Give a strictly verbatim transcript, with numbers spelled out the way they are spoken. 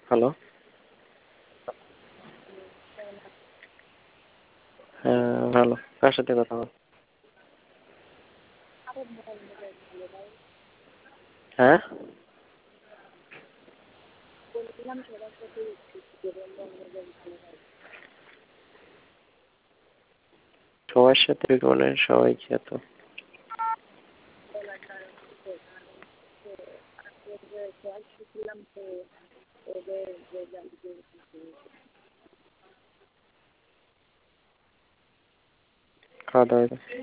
Hello. হ্যাঁ, ভালো। কার সাথে কথা বল? হ্যাঁ? সবার সাথে মানে সবাই কি এত? খাওয়া দাওয়া